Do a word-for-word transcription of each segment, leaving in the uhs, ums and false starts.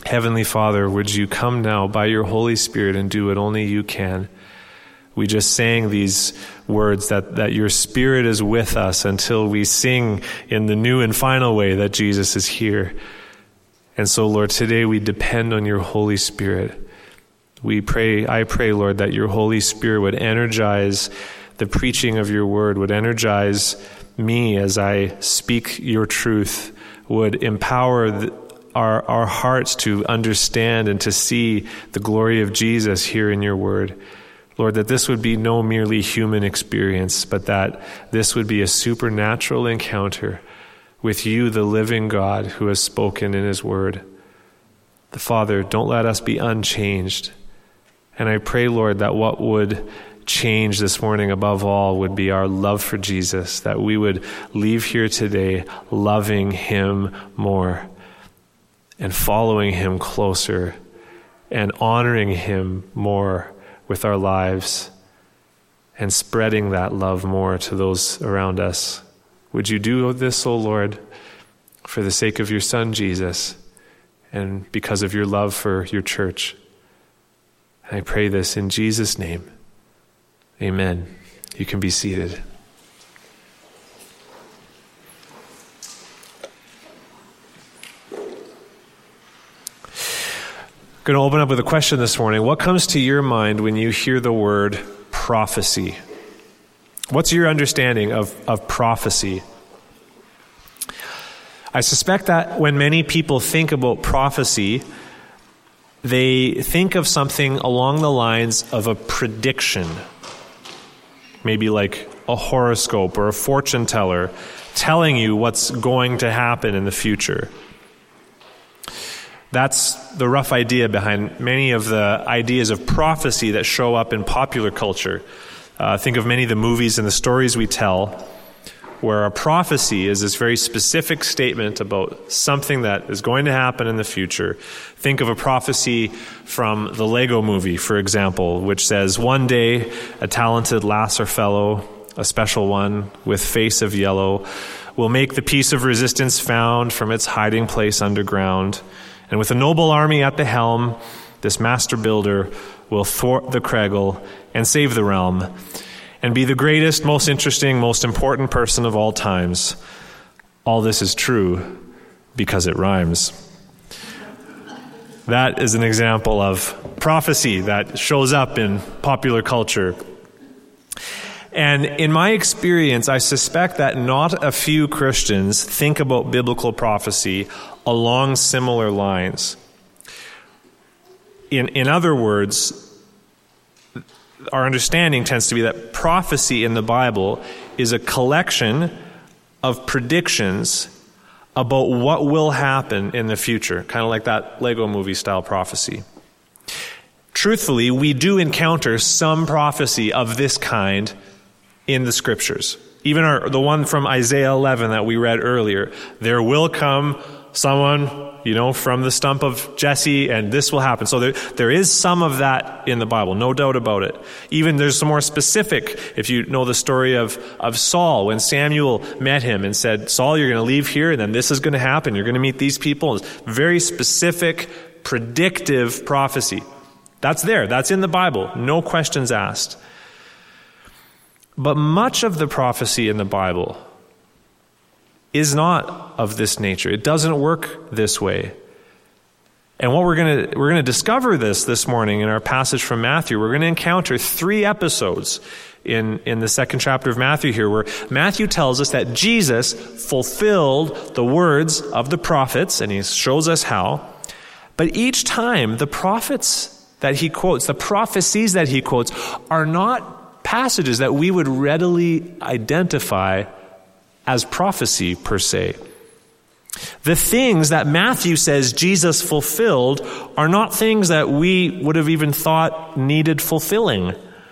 Heavenly Father, would you come now by your Holy Spirit and do what only you can? We just sang these words that, that your Spirit is with us until we sing in the new and final way that Jesus is here. And so, Lord, today we depend on your Holy Spirit. We pray, I pray, Lord, that your Holy Spirit would energize the preaching of your word, would energize me as I speak your truth, would empower the, our, our hearts to understand and to see the glory of Jesus here in your word. Lord, that this would be no merely human experience, but that this would be a supernatural encounter with you, the living God who has spoken in his word. The Father, don't let us be unchanged. And I pray, Lord, that what would change this morning above all would be our love for Jesus, that we would leave here today loving him more and following him closer and honoring him more with our lives and spreading that love more to those around us. Would you do this, O Lord, for the sake of your Son, Jesus, and because of your love for your church? I pray this in Jesus' name. Amen. You can be seated. I'm going to open up with a question this morning. What comes to your mind when you hear the word prophecy? What's your understanding of, of prophecy? I suspect that when many people think about prophecy, they think of something along the lines of a prediction. Maybe like a horoscope or a fortune teller telling you what's going to happen in the future. That's the rough idea behind many of the ideas of prophecy that show up in popular culture. Uh, think of many of the movies and the stories we tell, where a prophecy is this very specific statement about something that is going to happen in the future. Think of a prophecy from the Lego movie, for example, which says, one day a talented lass or fellow, a special one with face of yellow, will make the piece of resistance found from its hiding place underground. And with a noble army at the helm, this master builder will thwart the Kregel and save the realm, and be the greatest, most interesting, most important person of all times. All this is true because it rhymes. That is an example of prophecy that shows up in popular culture. And in my experience, I suspect that not a few Christians think about biblical prophecy along similar lines. In, in other words, our understanding tends to be that prophecy in the Bible is a collection of predictions about what will happen in the future, kind of like that Lego movie style prophecy. Truthfully, we do encounter some prophecy of this kind in the scriptures. Even our, the one from Isaiah eleven that we read earlier, there will come someone, you know, from the stump of Jesse, and this will happen. So there, there is some of that in the Bible, no doubt about it. Even there's some more specific, if you know the story of, of Saul, when Samuel met him and said, Saul, you're going to leave here, and then this is going to happen. You're going to meet these people. It's very specific, predictive prophecy. That's there. That's in the Bible. No questions asked. But much of the prophecy in the Bible is not of this nature. It doesn't work this way. And what we're going to we're going to discover this this morning in our passage from Matthew. We're going to encounter three episodes in, in the second chapter of Matthew here, where Matthew tells us that Jesus fulfilled the words of the prophets, and he shows us how. But each time, the prophets that he quotes, the prophecies that he quotes, are not passages that we would readily identify as prophecy per se. The things that Matthew says Jesus fulfilled are not things that we would have even thought needed fulfilling.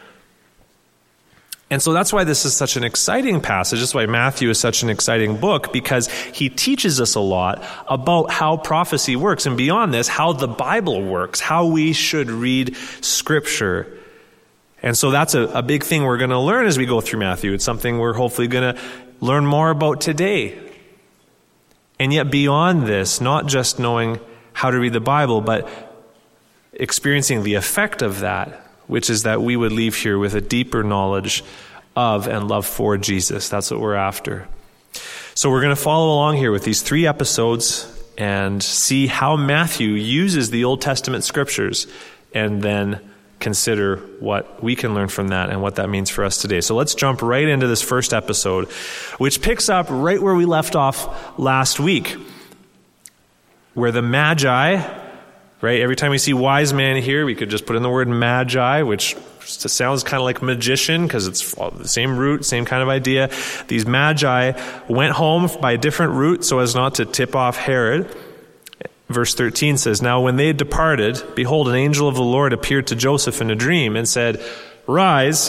And so that's why this is such an exciting passage. That's why Matthew is such an exciting book, because he teaches us a lot about how prophecy works, and beyond this, how the Bible works, how we should read Scripture. And so that's a, a big thing we're going to learn as we go through Matthew. It's something we're hopefully going to learn more about today. And yet beyond this, not just knowing how to read the Bible, but experiencing the effect of that, which is that we would leave here with a deeper knowledge of and love for Jesus. That's what we're after. So we're going to follow along here with these three episodes and see how Matthew uses the Old Testament scriptures, and then consider what we can learn from that and what that means for us today. So let's jump right into this first episode, which picks up right where we left off last week, where the Magi, right? Every time we see wise man here, we could just put in the word Magi, which sounds kind of like magician because it's the same root, same kind of idea. These Magi went home by a different route so as not to tip off Herod. Verse thirteen says, "Now when they had departed, behold, an angel of the Lord appeared to Joseph in a dream and said, 'Rise,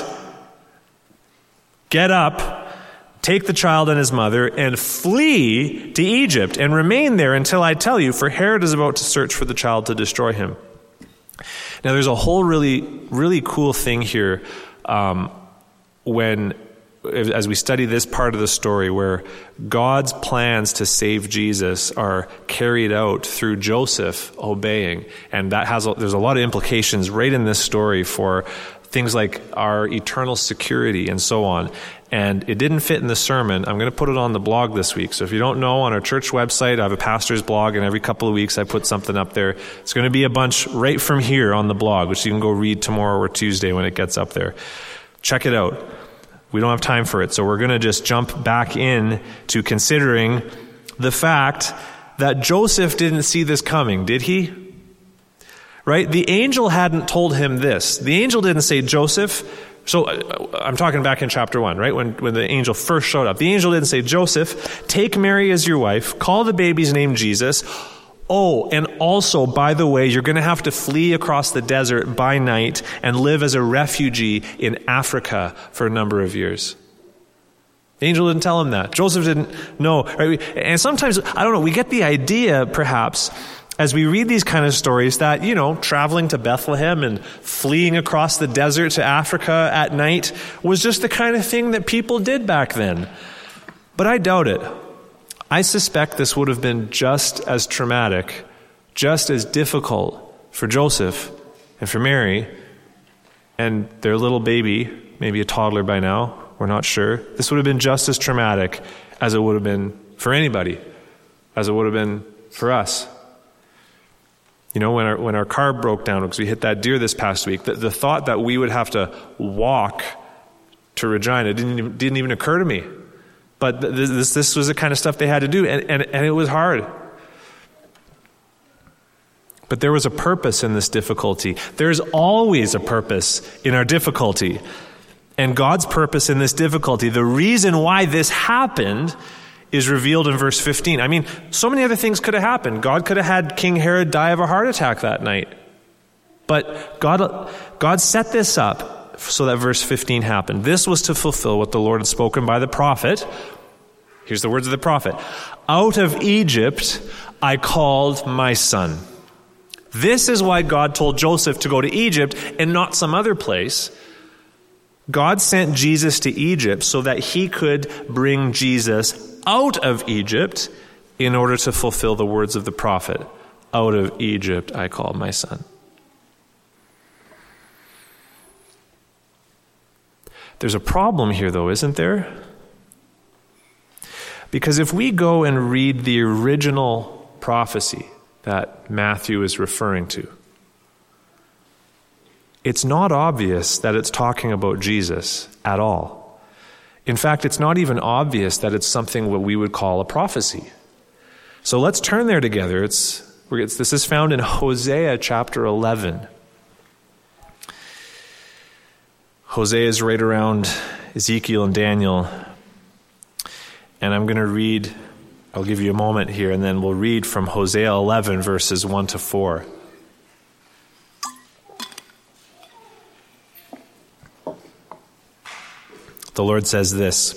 get up, take the child and his mother, and flee to Egypt, and remain there until I tell you, for Herod is about to search for the child to destroy him.'" Now there's a whole really, really cool thing here um, when, as we study this part of the story, where God's plans to save Jesus are carried out through Joseph obeying. And that has a, there's a lot of implications right in this story for things like our eternal security and so on. And it didn't fit in the sermon. I'm going to put it on the blog this week. So if you don't know, on our church website, I have a pastor's blog, and every couple of weeks I put something up there. It's going to be a bunch right from here on the blog, which you can go read tomorrow or Tuesday when it gets up there. Check it out. We don't have time for it, so we're going to just jump back in to considering the fact that Joseph didn't see this coming, did he? Right? The angel hadn't told him this. The angel didn't say, "Joseph," so I'm talking back in chapter one, right? When, when the angel first showed up. The angel didn't say, "Joseph, take Mary as your wife, call the baby's name Jesus. Oh, and also, by the way, you're going to have to flee across the desert by night and live as a refugee in Africa for a number of years." The angel didn't tell him that. Joseph didn't know. Right? And sometimes, I don't know, we get the idea, perhaps, as we read these kind of stories that, you know, traveling to Bethlehem and fleeing across the desert to Africa at night was just the kind of thing that people did back then. But I doubt it. I suspect this would have been just as traumatic, just as difficult for Joseph and for Mary and their little baby, maybe a toddler by now, we're not sure. This would have been just as traumatic as it would have been for anybody, as it would have been for us. You know, when our when our car broke down because we hit that deer this past week, the, the thought that we would have to walk to Regina didn't even, didn't even occur to me. But this this was the kind of stuff they had to do, and, and, and it was hard. But there was a purpose in this difficulty. There's always a purpose in our difficulty. And God's purpose in this difficulty, the reason why this happened, is revealed in verse fifteen. I mean, so many other things could have happened. God could have had King Herod die of a heart attack that night. But God, God set this up so that verse fifteen happened. This was to fulfill what the Lord had spoken by the prophet. Here's the words of the prophet. "Out of Egypt I called my son." This is why God told Joseph to go to Egypt and not some other place. God sent Jesus to Egypt so that he could bring Jesus out of Egypt in order to fulfill the words of the prophet. "Out of Egypt I called my son." There's a problem here, though, isn't there? Because if we go and read the original prophecy that Matthew is referring to, it's not obvious that it's talking about Jesus at all. In fact, it's not even obvious that it's something what we would call a prophecy. So let's turn there together. It's, it's this is found in Hosea chapter eleven. Hosea is right around Ezekiel and Daniel. And I'm going to read, I'll give you a moment here, and then we'll read from Hosea eleven, verses one to four. The Lord says this,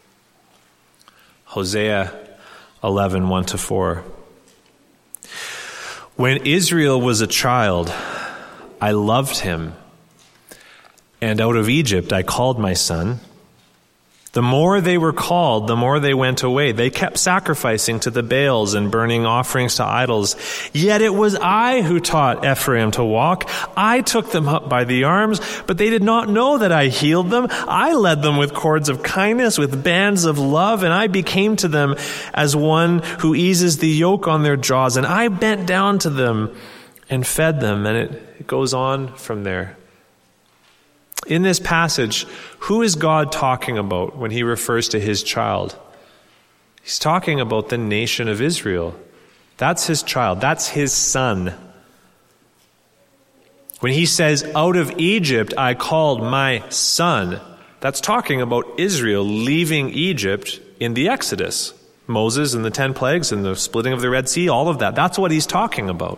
Hosea eleven, one to four. "When Israel was a child, I loved him, and out of Egypt I called my son. The more they were called, the more they went away. They kept sacrificing to the Baals and burning offerings to idols. Yet it was I who taught Ephraim to walk. I took them up by the arms, but they did not know that I healed them. I led them with cords of kindness, with bands of love, and I became to them as one who eases the yoke on their jaws. And I bent down to them and fed them. And it, it goes on from there. In this passage, who is God talking about when he refers to his child? He's talking about the nation of Israel. That's his child. That's his son. When he says, out of Egypt I called my son, that's talking about Israel leaving Egypt in the Exodus. Moses and the ten plagues and the splitting of the Red Sea, all of that. That's what he's talking about.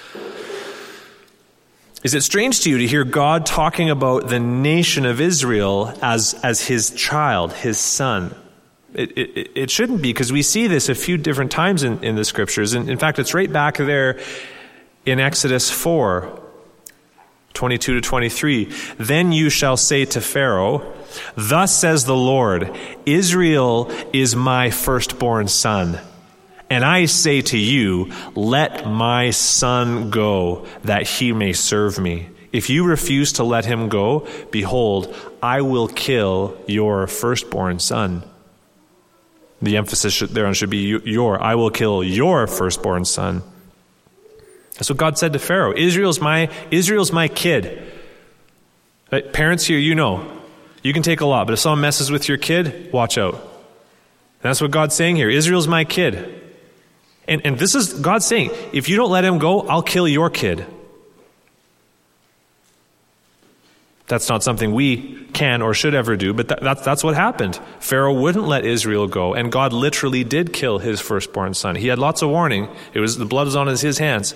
Is it strange to you to hear God talking about the nation of Israel as, as his child, his son? It, it, it shouldn't be, because we see this a few different times in, in the scriptures. And in fact, it's right back there in Exodus four, twenty-two to twenty-three. Then you shall say to Pharaoh, thus says the Lord, Israel is my firstborn son. And I say to you, let my son go, that he may serve me. If you refuse to let him go, behold, I will kill your firstborn son. The emphasis should, thereon should be your. I will kill your firstborn son. That's what God said to Pharaoh. Israel's my, Israel's my kid. Right? Parents here, you know, you can take a lot, but if someone messes with your kid, watch out. And that's what God's saying here. Israel's my kid. And, and this is God saying, if you don't let him go, I'll kill your kid. That's not something we can or should ever do, but that, that's, that's what happened. Pharaoh wouldn't let Israel go, and God literally did kill his firstborn son. He had lots of warning. It was the blood was on his, his hands.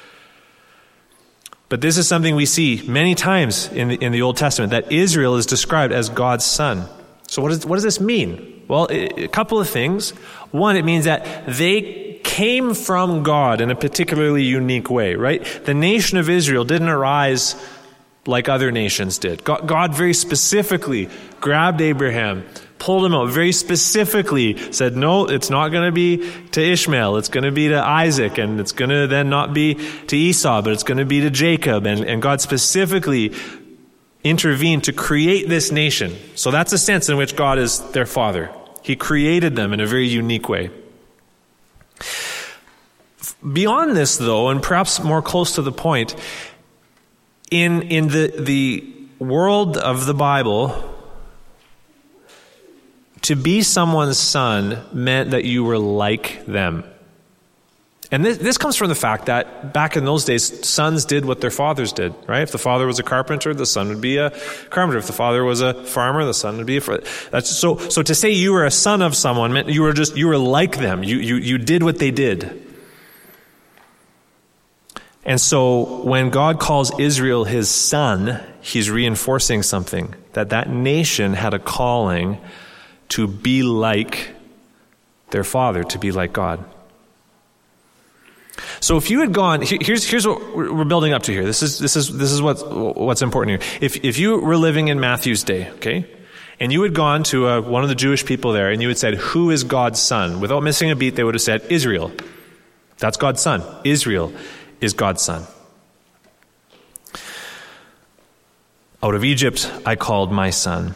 But this is something we see many times in the, in the Old Testament, that Israel is described as God's son. So what, is, what does this mean? Well, a couple of things. One, it means that they came from God in a particularly unique way, right? The nation of Israel didn't arise like other nations did. God, God very specifically grabbed Abraham, pulled him out, very specifically said, no, it's not going to be to Ishmael, it's going to be to Isaac, and it's going to then not be to Esau, but it's going to be to Jacob. And, and God specifically intervened to create this nation. So that's a sense in which God is their father. He created them in a very unique way. Beyond this, though, and perhaps more close to the point, in in the the world of the Bible, to be someone's son meant that you were like them. And this, this comes from the fact that back in those days, sons did what their fathers did, right? If the father was a carpenter, the son would be a carpenter. If the father was a farmer, the son would be a farmer. That's so. So to say you were a son of someone meant you were just you were like them. You you you did what they did. And so when God calls Israel his son, he's reinforcing something, that that nation had a calling to be like their father, to be like God. So if you had gone, here's here's what we're building up to here. This is this is this is what's what's important here. If if you were living in Matthew's day, okay, and you had gone to a, one of the Jewish people there, and you had said, "Who is God's son?" Without missing a beat, they would have said, "Israel." That's God's son. Israel is God's son. Out of Egypt I called my son.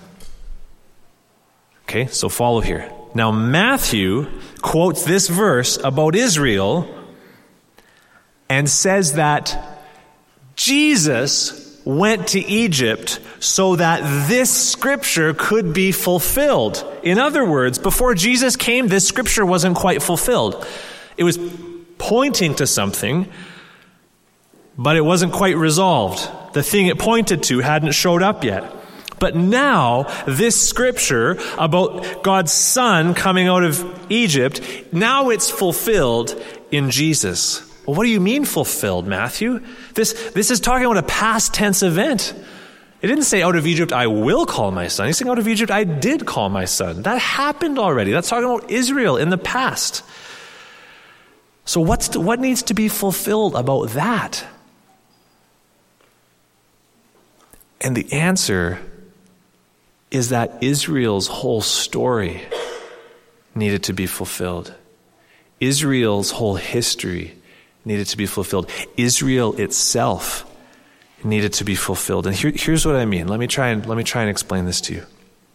Okay, so follow here. Now Matthew quotes this verse about Israel and says that Jesus went to Egypt so that this scripture could be fulfilled. In other words, before Jesus came, this scripture wasn't quite fulfilled. It was pointing to something, but it wasn't quite resolved. The thing it pointed to hadn't showed up yet. But now, this scripture about God's son coming out of Egypt, now it's fulfilled in Jesus. Well, what do you mean fulfilled, Matthew? This, this is talking about a past tense event. It didn't say out of Egypt I will call my son. He's saying out of Egypt I did call my son. That happened already. That's talking about Israel in the past. So what's to, what needs to be fulfilled about that? And the answer is that Israel's whole story needed to be fulfilled. Israel's whole history needed to be fulfilled. Israel itself needed to be fulfilled. And here, here's what I mean. Let me try and let me try and explain this to you.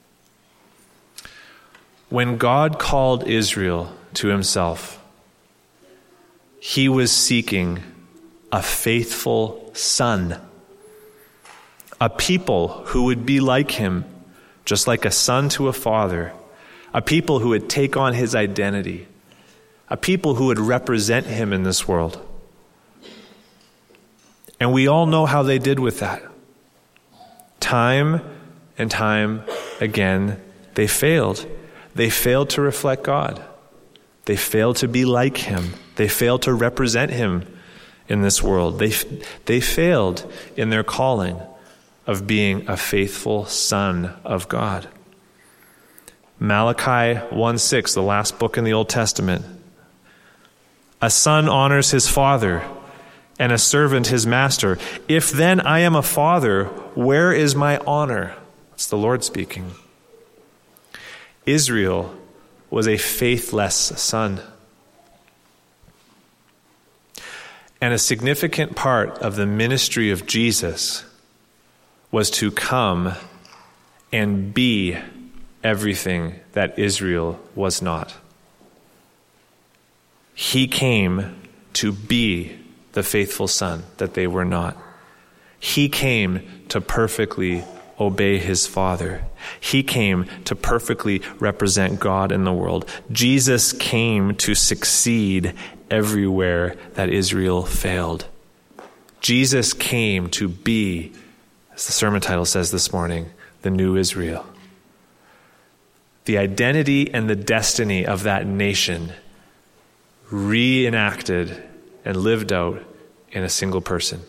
When God called Israel to himself, he was seeking a faithful son, a people who would be like him, just like a son to a father, a people who would take on his identity, a people who would represent him in this world. And we all know how they did with that. Time and time again, they failed. They failed to reflect God. They failed to be like him. They failed to represent him in this world. They, they failed in their calling of being a faithful son of God. Malachi one six, the last book in the Old Testament. A son honors his father, and a servant his master. If then I am a father, where is my honor? It's the Lord speaking. Israel was a faithless son. And a significant part of the ministry of Jesus was to come and be everything that Israel was not. He came to be the faithful son that they were not. He came to perfectly obey his Father. He came to perfectly represent God in the world. Jesus came to succeed everywhere that Israel failed. Jesus came to be, as the sermon title says this morning, the new Israel. The identity and the destiny of that nation reenacted and lived out in a single person.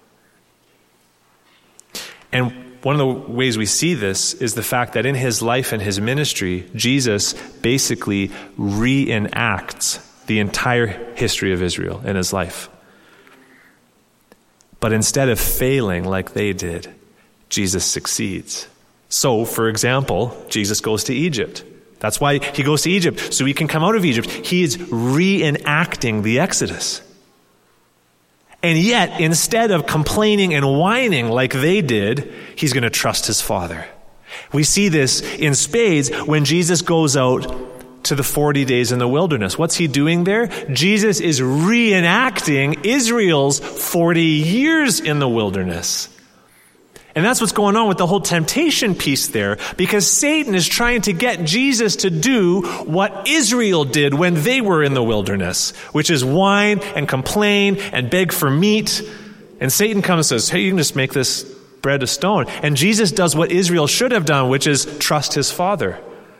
And one of the ways we see this is the fact that in his life and his ministry, Jesus basically reenacts the entire history of Israel in his life. But instead of failing like they did, Jesus succeeds. So, for example, Jesus goes to Egypt. That's why he goes to Egypt, so he can come out of Egypt. He is reenacting the Exodus. And yet, instead of complaining and whining like they did, he's going to trust his Father. We see this in spades when Jesus goes out to the forty days in the wilderness. What's he doing there? Jesus is reenacting Israel's forty years in the wilderness. And that's what's going on with the whole temptation piece there, because Satan is trying to get Jesus to do what Israel did when they were in the wilderness, which is whine and complain and beg for meat. And Satan comes and says, hey, you can just make this bread of stone. And Jesus does what Israel should have done, which is trust his Father.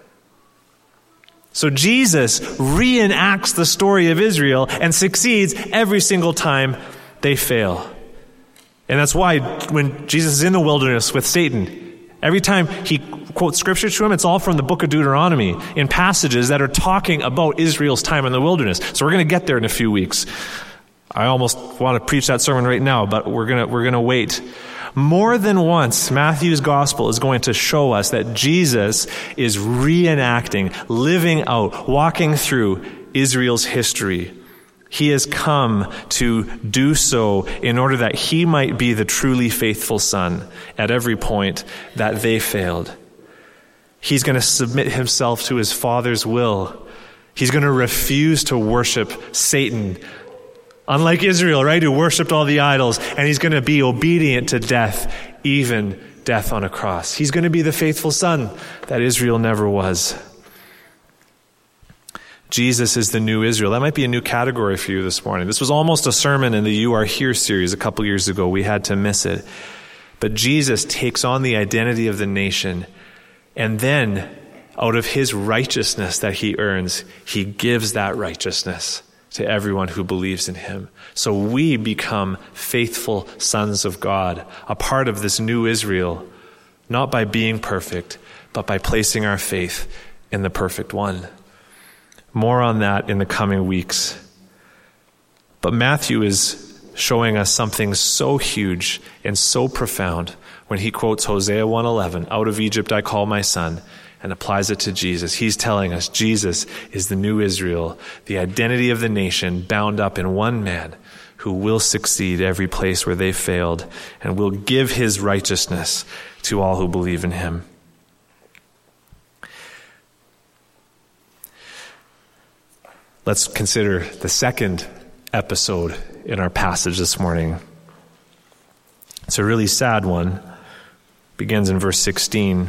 So Jesus reenacts the story of Israel and succeeds every single time they fail. And that's why when Jesus is in the wilderness with Satan, every time he quotes scripture to him, it's all from the book of Deuteronomy in passages that are talking about Israel's time in the wilderness. So we're going to get there in a few weeks. I almost want to preach that sermon right now, but we're going to, we're going to wait. More than once, Matthew's gospel is going to show us that Jesus is reenacting, living out, walking through Israel's history. He has come to do so in order that he might be the truly faithful son at every point that they failed. He's going to submit himself to his Father's will. He's going to refuse to worship Satan, unlike Israel, right, who worshipped all the idols, and he's going to be obedient to death, even death on a cross. He's going to be the faithful son that Israel never was. Jesus is the new Israel. That might be a new category for you this morning. This was almost a sermon in the You Are Here series a couple years ago. We had to miss it. But Jesus takes on the identity of the nation, and then out of his righteousness that he earns, he gives that righteousness to everyone who believes in him. So we become faithful sons of God, a part of this new Israel, not by being perfect, but by placing our faith in the perfect one. More on that in the coming weeks. But Matthew is showing us something so huge and so profound when he quotes Hosea one eleven, out of Egypt I call my son, and applies it to Jesus. He's telling us Jesus is the new Israel, the identity of the nation bound up in one man who will succeed every place where they failed and will give his righteousness to all who believe in him. Let's consider the second episode in our passage this morning. It's a really sad one. It begins in verse sixteen.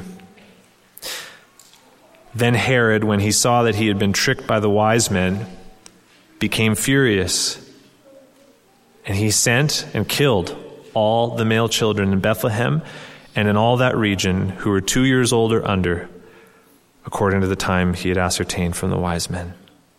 Then Herod, when he saw that he had been tricked by the wise men, became furious, and he sent and killed all the male children in Bethlehem and in all that region who were two years old or under, according to the time he had ascertained from the wise men.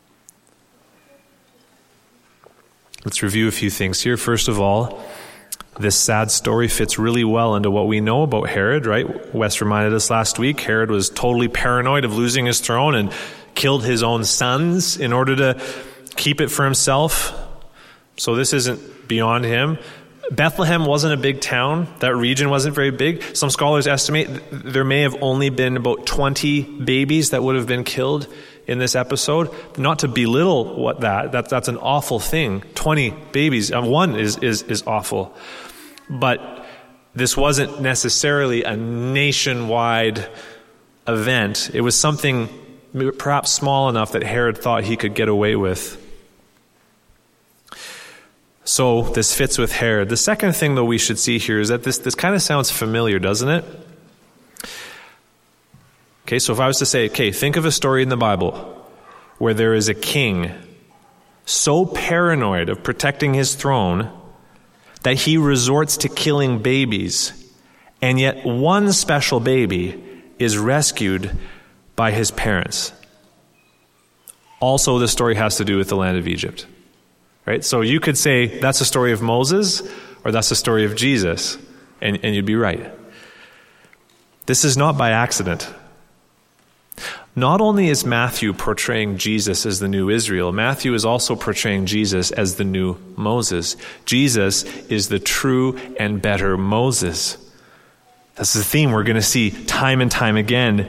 Let's review a few things here. First of all, this sad story fits really well into what we know about Herod, right? Wes reminded us last week, Herod was totally paranoid of losing his throne and killed his own sons in order to keep it for himself. So this isn't beyond him. Bethlehem wasn't a big town. That region wasn't very big. Some scholars estimate there may have only been about twenty babies that would have been killed in this episode. Not to belittle what that, that that's an awful thing. twenty babies, uh, one is, is, is awful. But this wasn't necessarily a nationwide event. It was something perhaps small enough that Herod thought he could get away with. So this fits with Herod. The second thing, though, we should see here is that this, this kind of sounds familiar, doesn't it? Okay, so if I was to say, okay, think of a story in the Bible where there is a king so paranoid of protecting his throne that he resorts to killing babies, and yet one special baby is rescued by his parents. Also, the story has to do with the land of Egypt. Right? So you could say that's the story of Moses or that's the story of Jesus, and, and you'd be right. This is not by accident. Not only is Matthew portraying Jesus as the new Israel, Matthew is also portraying Jesus as the new Moses. Jesus is the true and better Moses. That's the theme we're going to see time and time again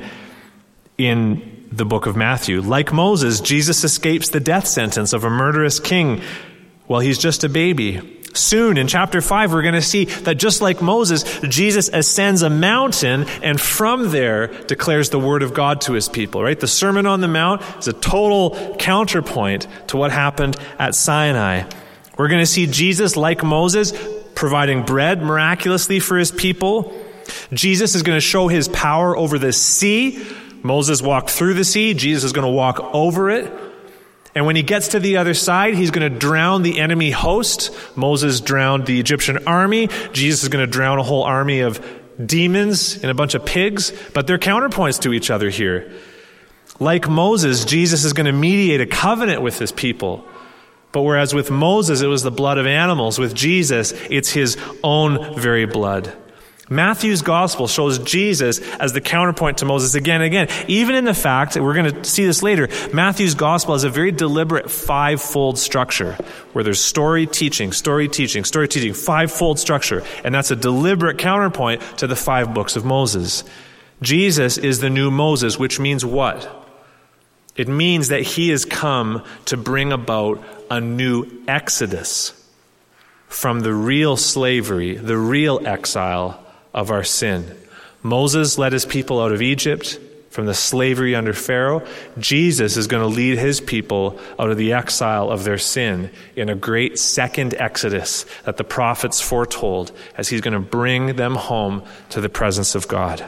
in the book of Matthew. Like Moses, Jesus escapes the death sentence of a murderous king while he's just a baby. Soon, in chapter five, we're going to see that just like Moses, Jesus ascends a mountain and from there declares the word of God to his people, right? The Sermon on the Mount is a total counterpoint to what happened at Sinai. We're going to see Jesus, like Moses, providing bread miraculously for his people. Jesus is going to show his power over the sea. Moses walked through the sea. Jesus is going to walk over it. And when he gets to the other side, he's going to drown the enemy host. Moses drowned the Egyptian army. Jesus is going to drown a whole army of demons and a bunch of pigs. But they're counterpoints to each other here. Like Moses, Jesus is going to mediate a covenant with his people. But whereas with Moses, it was the blood of animals, with Jesus, it's his own very blood. Matthew's gospel shows Jesus as the counterpoint to Moses again and again. Even in the fact, that we're going to see this later, Matthew's gospel has a very deliberate five-fold structure where there's story, teaching, story, teaching, story, teaching, five-fold structure. And that's a deliberate counterpoint to the five books of Moses. Jesus is the new Moses, which means what? It means that he has come to bring about a new exodus from the real slavery, the real exile of our sin. Moses led his people out of Egypt from the slavery under Pharaoh. Jesus is going to lead his people out of the exile of their sin in a great second exodus that the prophets foretold as he's going to bring them home to the presence of God.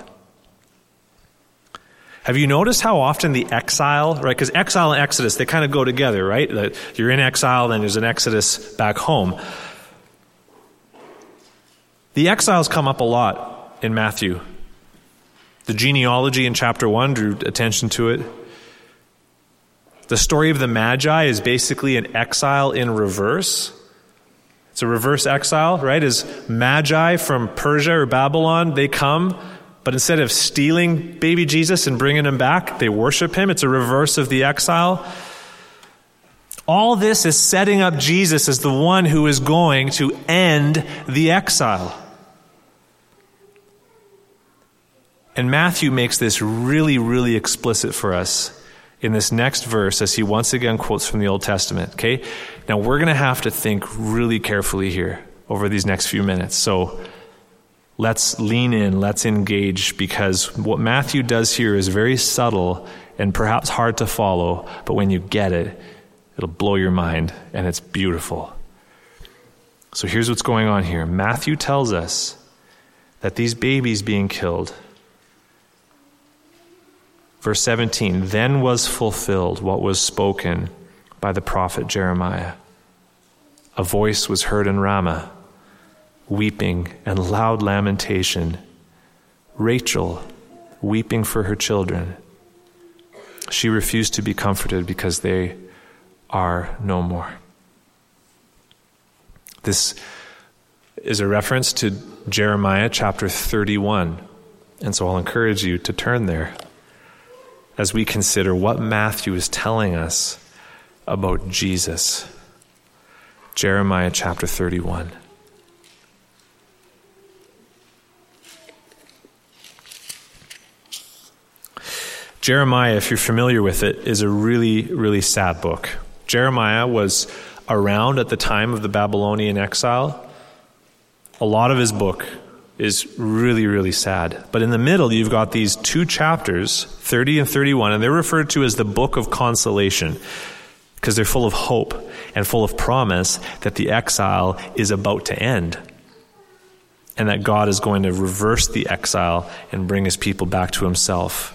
Have you noticed how often the exile, right? Because exile and exodus, they kind of go together, right? That you're in exile, then there's an exodus back home. The exiles come up a lot in Matthew. The genealogy in chapter one drew attention to it. The story of the Magi is basically an exile in reverse. It's a reverse exile, right? As Magi from Persia or Babylon, they come, but instead of stealing baby Jesus and bringing him back, they worship him. It's a reverse of the exile. All this is setting up Jesus as the one who is going to end the exile. And Matthew makes this really, really explicit for us in this next verse as he once again quotes from the Old Testament, okay? Now we're going to have to think really carefully here over these next few minutes. So let's lean in, let's engage, because what Matthew does here is very subtle and perhaps hard to follow, but when you get it, it'll blow your mind, and it's beautiful. So here's what's going on here. Matthew tells us that these babies being killed, verse seventeen, then was fulfilled what was spoken by the prophet Jeremiah. A voice was heard in Ramah, weeping and loud lamentation. Rachel weeping for her children. She refused to be comforted because they are no more. This is a reference to Jeremiah chapter thirty-one. And so I'll encourage you to turn there as we consider what Matthew is telling us about Jesus. Jeremiah chapter thirty-one. Jeremiah, if you're familiar with it, is a really, really sad book. Jeremiah was around at the time of the Babylonian exile. A lot of his book is really, really sad. But in the middle, you've got these two chapters, thirty and thirty-one, and they're referred to as the book of consolation because they're full of hope and full of promise that the exile is about to end and that God is going to reverse the exile and bring his people back to himself.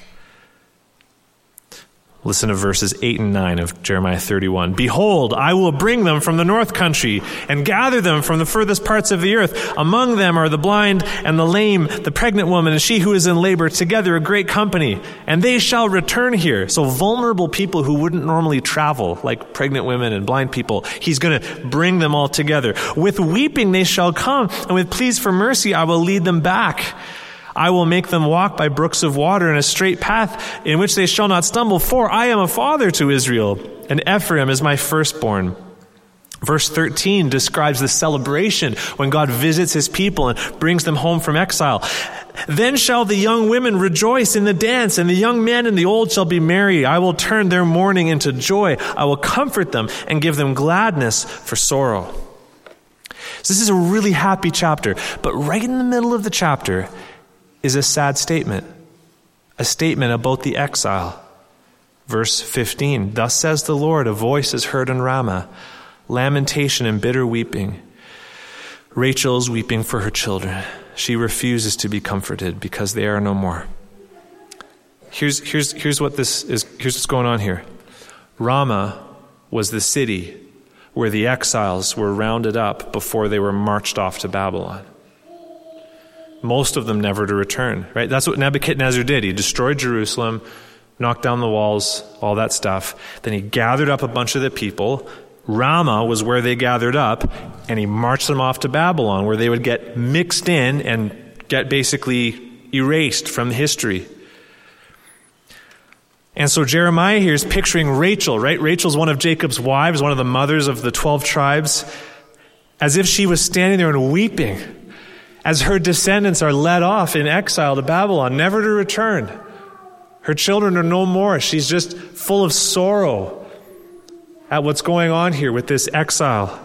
Listen to verses eight and nine of Jeremiah thirty-one. Behold, I will bring them from the north country and gather them from the furthest parts of the earth. Among them are the blind and the lame, the pregnant woman and she who is in labor, together a great company. And they shall return here. So vulnerable people who wouldn't normally travel, like pregnant women and blind people, he's going to bring them all together. With weeping they shall come, and with pleas for mercy I will lead them back. I will make them walk by brooks of water in a straight path in which they shall not stumble, for I am a father to Israel, and Ephraim is my firstborn. Verse thirteen describes the celebration when God visits his people and brings them home from exile. Then shall the young women rejoice in the dance, and the young men and the old shall be merry. I will turn their mourning into joy. I will comfort them and give them gladness for sorrow. So this is a really happy chapter, but right in the middle of the chapter is a sad statement, a statement about the exile. Verse fifteen, thus says the Lord, a voice is heard in Ramah, lamentation and bitter weeping. Rachel is weeping for her children. She refuses to be comforted because they are no more. Here's, here's, here's what this is, here's what's going on here. Ramah was the city where the exiles were rounded up before they were marched off to Babylon. Most of them never to return, right? That's what Nebuchadnezzar did. He destroyed Jerusalem, knocked down the walls, all that stuff. Then he gathered up a bunch of the people. Ramah was where they gathered up, and he marched them off to Babylon, where they would get mixed in and get basically erased from history. And so Jeremiah here is picturing Rachel, right? Rachel's one of Jacob's wives, one of the mothers of the twelve tribes, as if she was standing there and weeping as her descendants are led off in exile to Babylon, never to return. Her children are no more. She's just full of sorrow at what's going on here with this exile.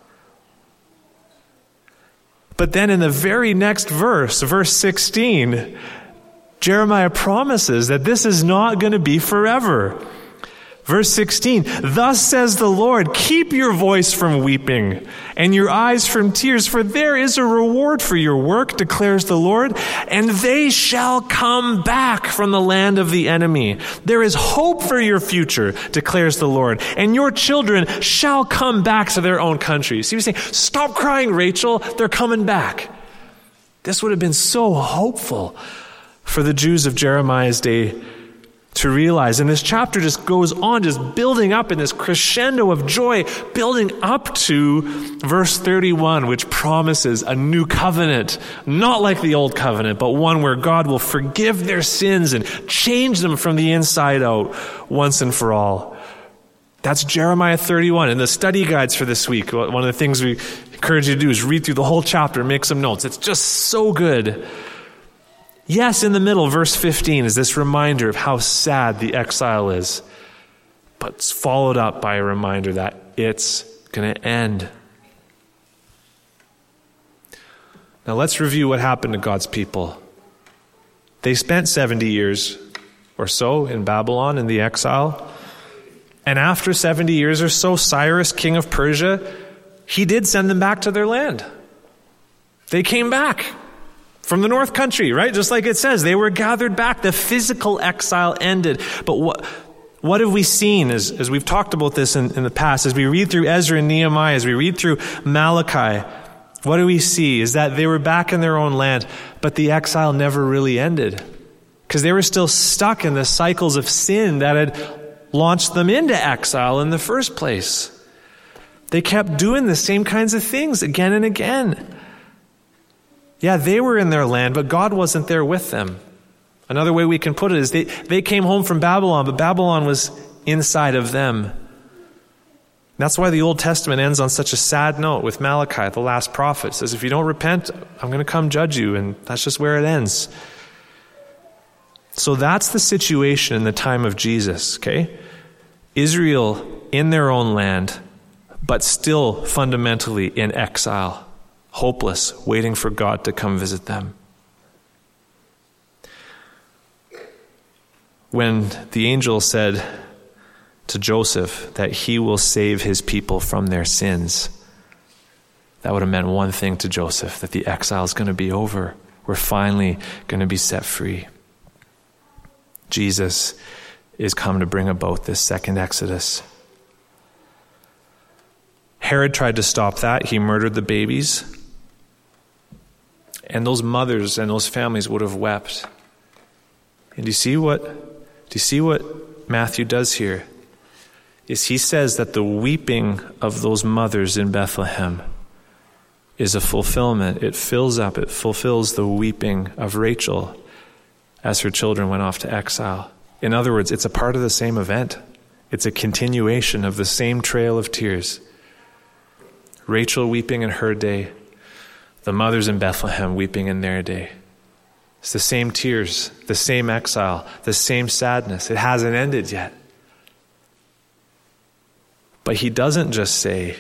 But then in the very next verse, verse sixteen, Jeremiah promises that this is not going to be forever. Verse sixteen, thus says the Lord, keep your voice from weeping and your eyes from tears, for there is a reward for your work, declares the Lord, and they shall come back from the land of the enemy. There is hope for your future, declares the Lord, and your children shall come back to their own country. So he was saying, stop crying, Rachel, they're coming back. This would have been so hopeful for the Jews of Jeremiah's day to realize. And this chapter just goes on, just building up in this crescendo of joy, building up to verse thirty-one, which promises a new covenant, not like the old covenant, but one where God will forgive their sins and change them from the inside out once and for all. That's Jeremiah thirty-one. And the study guides for this week, one of the things we encourage you to do is read through the whole chapter and make some notes. It's just so good. Yes, in the middle, verse fifteen is this reminder of how sad the exile is, but it's followed up by a reminder that it's going to end. Now let's review what happened to God's people. They spent seventy years or so in Babylon in the exile. And after seventy years or so, Cyrus, king of Persia, he did send them back to their land. They came back from the north country, right? Just like it says, they were gathered back. The physical exile ended. But what what have we seen as, as we've talked about this in, in the past, as we read through Ezra and Nehemiah, as we read through Malachi, what do we see? Is that they were back in their own land, but the exile never really ended. Because they were still stuck in the cycles of sin that had launched them into exile in the first place. They kept doing the same kinds of things again and again. Yeah, they were in their land, but God wasn't there with them. Another way we can put it is they, they came home from Babylon, but Babylon was inside of them. That's why the Old Testament ends on such a sad note with Malachi, the last prophet. It says, if you don't repent, I'm going to come judge you. And that's just where it ends. So that's the situation in the time of Jesus, okay? Israel in their own land, but still fundamentally in exile, hopeless, waiting for God to come visit them. When the angel said to Joseph that he will save his people from their sins, that would have meant one thing to Joseph, that the exile is going to be over. We're finally going to be set free. Jesus is come to bring about this second Exodus. Herod tried to stop that. He murdered the babies. And those mothers and those families would have wept. And do you see what, do you see what Matthew does here? Is he says that the weeping of those mothers in Bethlehem is a fulfillment. It fills up, it fulfills the weeping of Rachel as her children went off to exile. In other words, it's a part of the same event. It's a continuation of the same trail of tears. Rachel weeping in her day, the mothers in Bethlehem weeping in their day. It's the same tears, the same exile, the same sadness. It hasn't ended yet. But he doesn't just say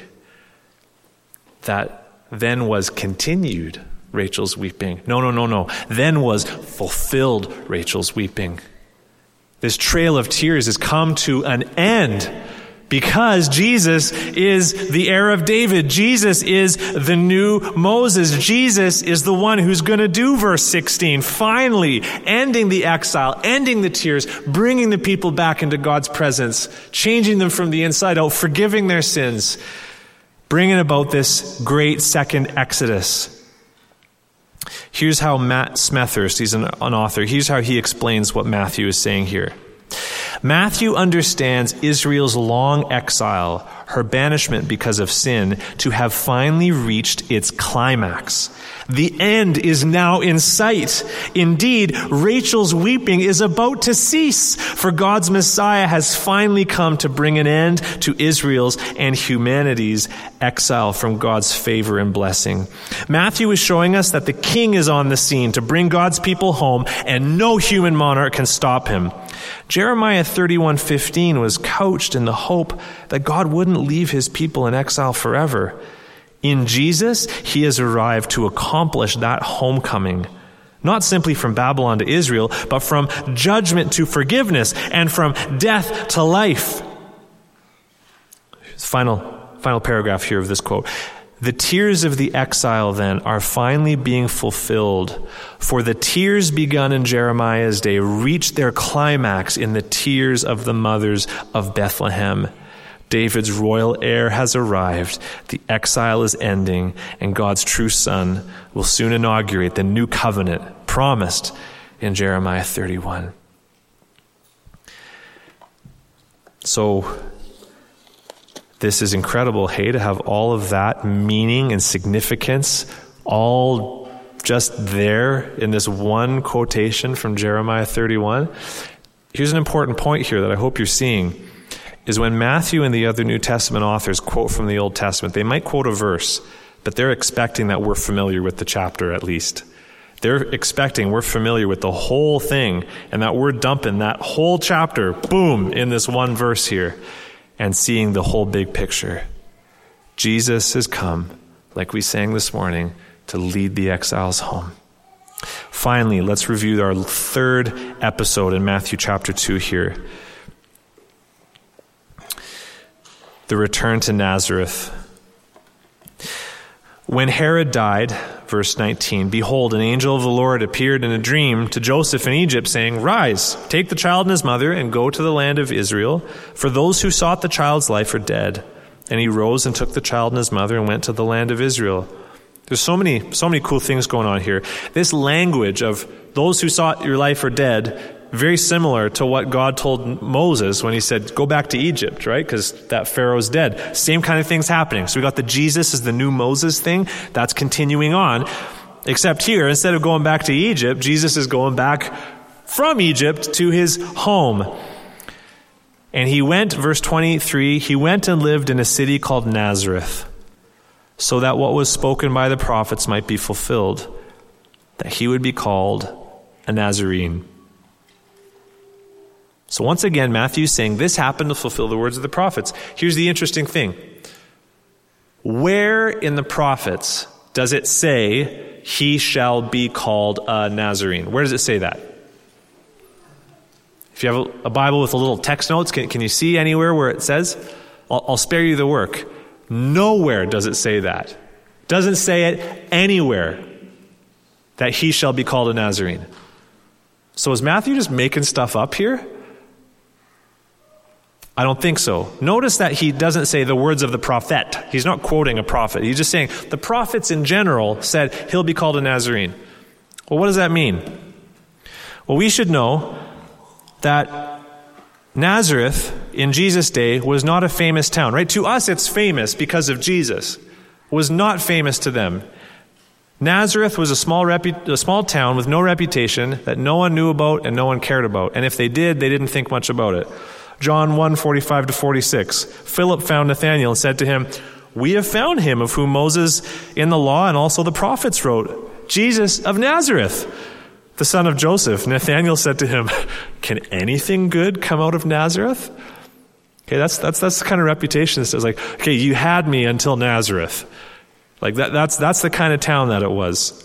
that then was continued Rachel's weeping. No, no, no, no. Then was fulfilled Rachel's weeping. This trail of tears has come to an end because Jesus is the heir of David. Jesus is the new Moses. Jesus is the one who's going to do verse sixteen, finally ending the exile, ending the tears, bringing the people back into God's presence, changing them from the inside out, forgiving their sins, bringing about this great second Exodus. Here's how Matt Smethurst, he's an, an author, here's how he explains what Matthew is saying here. Matthew understands Israel's long exile, her banishment because of sin, to have finally reached its climax. The end is now in sight. Indeed, Rachel's weeping is about to cease, for God's Messiah has finally come to bring an end to Israel's and humanity's exile from God's favor and blessing. Matthew is showing us that the King is on the scene to bring God's people home, and no human monarch can stop him. Jeremiah thirty-one fifteen was couched in the hope that God wouldn't leave his people in exile forever. In Jesus, he has arrived to accomplish that homecoming, not simply from Babylon to Israel, but from judgment to forgiveness and from death to life. Final, final paragraph here of this quote. The tears of the exile, then, are finally being fulfilled, for the tears begun in Jeremiah's day reached their climax in the tears of the mothers of Bethlehem. David's royal heir has arrived, the exile is ending, and God's true Son will soon inaugurate the new covenant promised in Jeremiah thirty-one. So, this is incredible, hey, to have all of that meaning and significance all just there in this one quotation from Jeremiah thirty-one. Here's an important point here that I hope you're seeing, is when Matthew and the other New Testament authors quote from the Old Testament, they might quote a verse, but they're expecting that we're familiar with the chapter at least. they're expecting we're familiar with the whole thing, and that we're dumping that whole chapter, boom, in this one verse here, and seeing the whole big picture. Jesus has come, like we sang this morning, to lead the exiles home. Finally, let's review our third episode in Matthew chapter two here. The return to Nazareth. When Herod died, verse nineteen, behold, an angel of the Lord appeared in a dream to Joseph in Egypt, saying, Rise, take the child and his mother, and go to the land of Israel, for those who sought the child's life are dead. And he rose and took the child and his mother and went to the land of Israel. There's so many, so many cool things going on here. This language of those who sought your life are dead, very similar to what God told Moses when he said, go back to Egypt, right? Because that Pharaoh's dead. Same kind of things happening. So we got the Jesus is the new Moses thing. That's continuing on. Except here, instead of going back to Egypt, Jesus is going back from Egypt to his home. And he went, verse twenty-three, he went and lived in a city called Nazareth, so that what was spoken by the prophets might be fulfilled, that he would be called a Nazarene. So once again, Matthew's saying this happened to fulfill the words of the prophets. Here's the interesting thing. Where in the prophets does it say he shall be called a Nazarene? Where does it say that? If you have a, a Bible with a little text notes, can, can you see anywhere where it says? I'll, I'll spare you the work. Nowhere does it say that. It doesn't say it anywhere that he shall be called a Nazarene. So is Matthew just making stuff up here? I don't think so. Notice that he doesn't say the words of the prophet. He's not quoting a prophet. He's just saying the prophets in general said he'll be called a Nazarene. Well, what does that mean? Well, we should know that Nazareth in Jesus' day was not a famous town, right? To us, it's famous because of Jesus. It was not famous to them. Nazareth was a small repu- a small town with no reputation that no one knew about and no one cared about. And if they did, they didn't think much about it. John one, forty-five to forty-six. Philip found Nathanael and said to him, we have found him of whom Moses in the law and also the prophets wrote, Jesus of Nazareth, the son of Joseph. Nathanael said to him, can anything good come out of Nazareth? Okay, that's that's that's the kind of reputation that says, like, okay, you had me until Nazareth. Like that that's that's the kind of town that it was.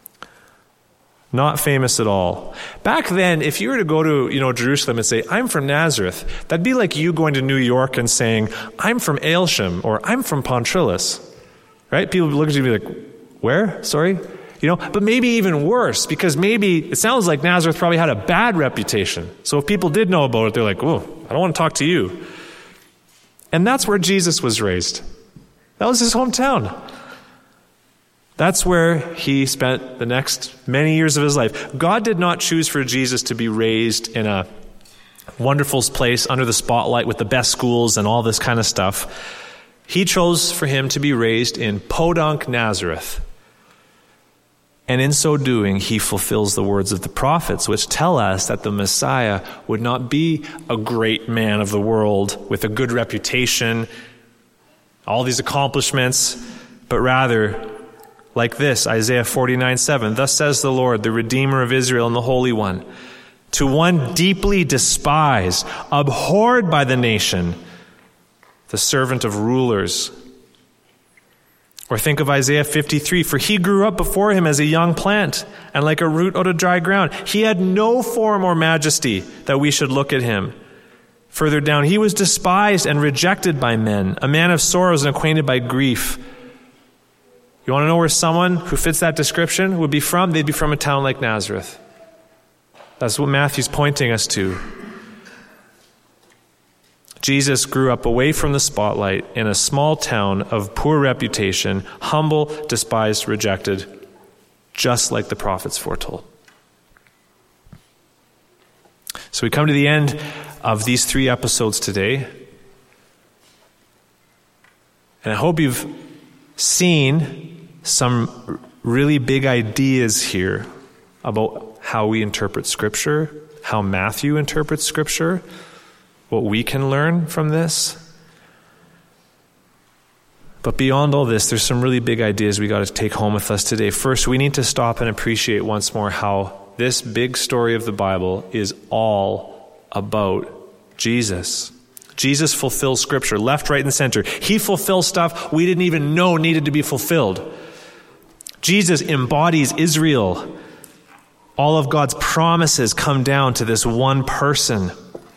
Not famous at all. Back then, if you were to go to, you know, Jerusalem and say, I'm from Nazareth, that'd be like you going to New York and saying, I'm from Aylsham, or I'm from Pontrilas. Right? People would look at you and be like, where? Sorry? You know, but maybe even worse, because maybe it sounds like Nazareth probably had a bad reputation. So if people did know about it, they're like, whoa, I don't want to talk to you. And that's where Jesus was raised. That was his hometown. That's where he spent the next many years of his life. God did not choose for Jesus to be raised in a wonderful place under the spotlight with the best schools and all this kind of stuff. He chose for him to be raised in Podunk, Nazareth. And in so doing, he fulfills the words of the prophets, which tell us that the Messiah would not be a great man of the world with a good reputation, all these accomplishments, but rather like this, Isaiah forty-nine seven, thus says the Lord, the Redeemer of Israel and the Holy One, to one deeply despised, abhorred by the nation, the servant of rulers. Or think of Isaiah fifty-three, for he grew up before him as a young plant, and like a root out of dry ground. He had no form or majesty that we should look at him. Further down, he was despised and rejected by men, a man of sorrows and acquainted by grief. You want to know where someone who fits that description would be from? They'd be from a town like Nazareth. That's what Matthew's pointing us to. Jesus grew up away from the spotlight in a small town of poor reputation, humble, despised, rejected, just like the prophets foretold. So we come to the end of these three episodes today. And I hope you've seen some really big ideas here about how we interpret Scripture, how Matthew interprets Scripture, what we can learn from this. But beyond all this, there's some really big ideas we got to take home with us today. First, we need to stop and appreciate once more how this big story of the Bible is all about Jesus. Jesus fulfills Scripture, left, right, and center. He fulfills stuff we didn't even know needed to be fulfilled. Jesus embodies Israel. All of God's promises come down to this one person.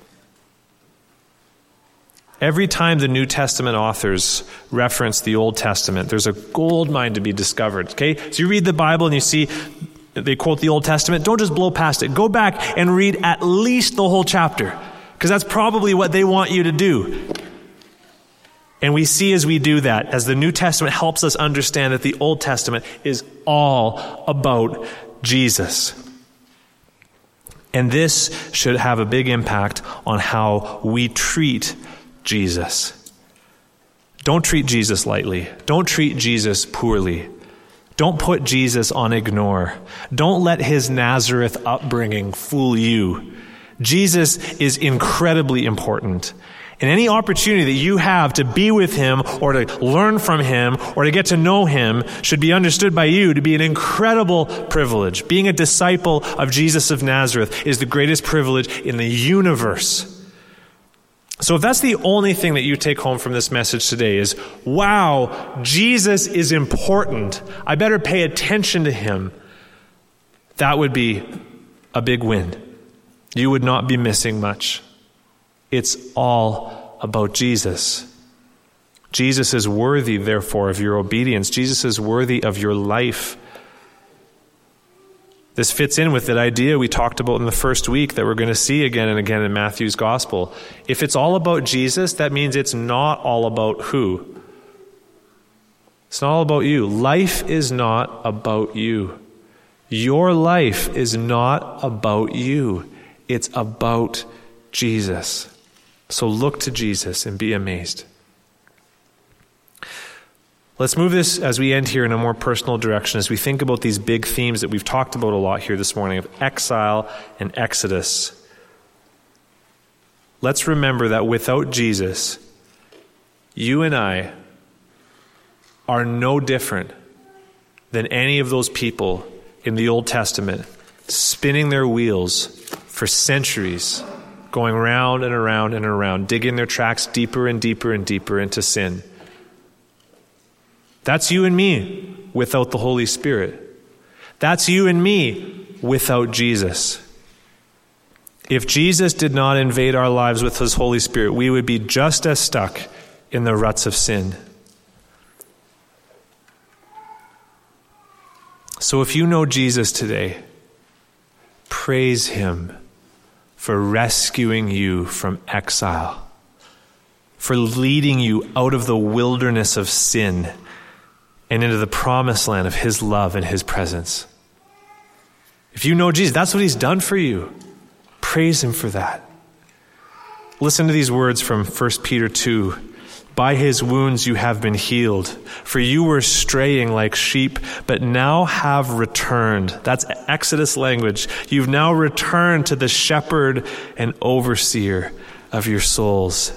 Every time the New Testament authors reference the Old Testament, there's a gold mine to be discovered. Okay? So you read the Bible and you see they quote the Old Testament. Don't just blow past it. Go back and read at least the whole chapter, because that's probably what they want you to do. And we see as we do that, as the New Testament helps us understand that the Old Testament is all about Jesus. And this should have a big impact on how we treat Jesus. Don't treat Jesus lightly. Don't treat Jesus poorly. Don't put Jesus on ignore. Don't let his Nazareth upbringing fool you. Jesus is incredibly important. And any opportunity that you have to be with him or to learn from him or to get to know him should be understood by you to be an incredible privilege. Being a disciple of Jesus of Nazareth is the greatest privilege in the universe. So if that's the only thing that you take home from this message today is, wow, Jesus is important, I better pay attention to him, that would be a big win. You would not be missing much. It's all about Jesus. Jesus is worthy, therefore, of your obedience. Jesus is worthy of your life. This fits in with that idea we talked about in the first week that we're going to see again and again in Matthew's gospel. If it's all about Jesus, that means it's not all about who? It's not all about you. Life is not about you. Your life is not about you. It's about Jesus. So look to Jesus and be amazed. Let's move this as we end here in a more personal direction as we think about these big themes that we've talked about a lot here this morning of exile and exodus. Let's remember that without Jesus, you and I are no different than any of those people in the Old Testament spinning their wheels for centuries, going round and around and around, digging their tracks deeper and deeper and deeper into sin. That's you and me without the Holy Spirit. That's you and me without Jesus. If Jesus did not invade our lives with his Holy Spirit, we would be just as stuck in the ruts of sin. So if you know Jesus today, praise him for rescuing you from exile, for leading you out of the wilderness of sin and into the promised land of his love and his presence. If you know Jesus, that's what he's done for you. Praise him for that. Listen to these words from First Peter two. By his wounds you have been healed, for you were straying like sheep, but now have returned. That's Exodus language. You've now returned to the shepherd and overseer of your souls.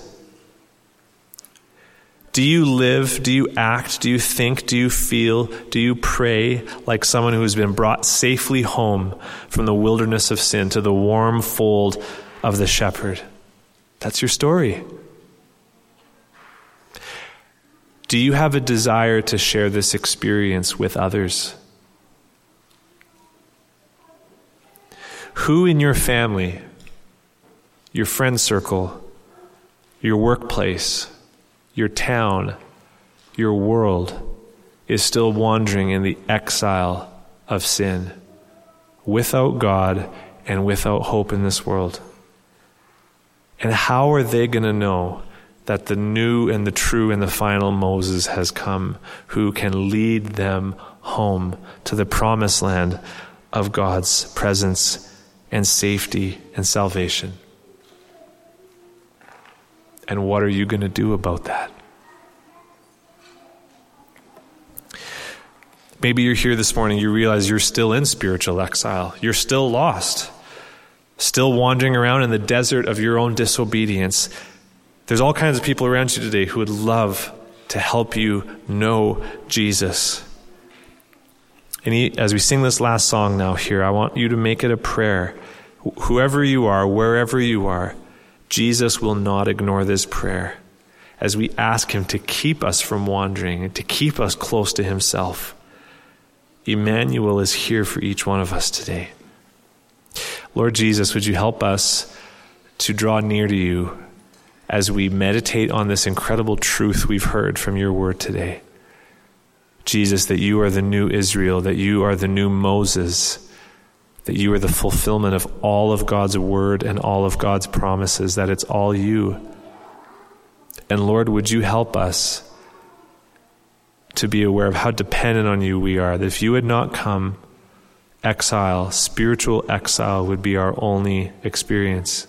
Do you live, do you act, do you think, do you feel, do you pray like someone who has been brought safely home from the wilderness of sin to the warm fold of the shepherd? That's your story. Do you have a desire to share this experience with others? Who in your family, your friend circle, your workplace, your town, your world is still wandering in the exile of sin, without God and without hope in this world? And how are they going to know that the new and the true and the final Moses has come, who can lead them home to the promised land of God's presence and safety and salvation? And what are you going to do about that? Maybe you're here this morning, you realize you're still in spiritual exile. You're still lost, still wandering around in the desert of your own disobedience. There's all kinds of people around you today who would love to help you know Jesus. And he, as we sing this last song now here, I want you to make it a prayer. Wh- whoever you are, wherever you are, Jesus will not ignore this prayer as we ask him to keep us from wandering and to keep us close to himself. Emmanuel is here for each one of us today. Lord Jesus, would you help us to draw near to you as we meditate on this incredible truth we've heard from your word today. Jesus, that you are the new Israel, that you are the new Moses, that you are the fulfillment of all of God's word and all of God's promises, that it's all you. And Lord, would you help us to be aware of how dependent on you we are, that if you had not come, exile, spiritual exile would be our only experience.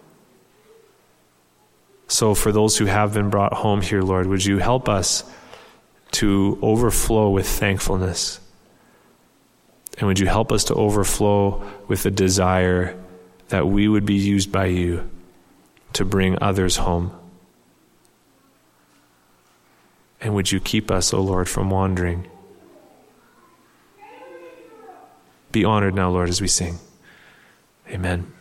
So for those who have been brought home here, Lord, would you help us to overflow with thankfulness? And would you help us to overflow with the desire that we would be used by you to bring others home? And would you keep us, O Lord, from wandering? Be honored now, Lord, as we sing. Amen.